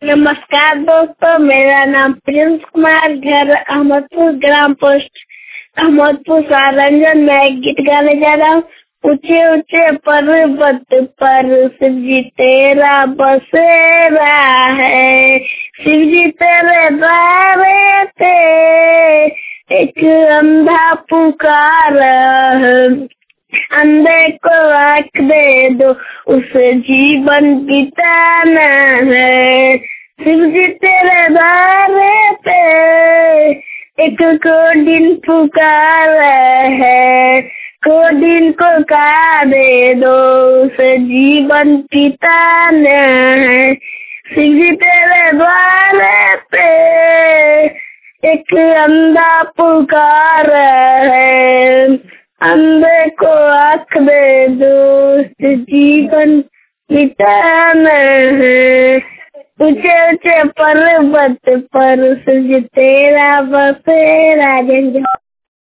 नमस्कार दोस्तों, मेरा नाम प्रिंस कुमार, घर अहमदपुर, ग्राम पोस्ट अहमदपुर, सारंजन। मैं एक गीत गाने जा रहा हूँ। ऊंचे ऊंचे पर्वत पर शिव जी तेरा बसेरा है, शिव जी तेरे द्वारे पे एक अंधा पुकारा है। अंधे को आँख दे दो, उसे जीवन बिताना है। शिव जी तेरे द्वारे पे एक को दिन पुकारा है, को दिन को का दे दो, उसे जीवन बिताना है। शिव जी तेरे द्वारे पे एक अंधा पुकारा है, अंधे को आँख दे दो, जीवन बिताना है। ऊंचे ऊंचे पर्वत पर शिव जी तेरा बसेरा।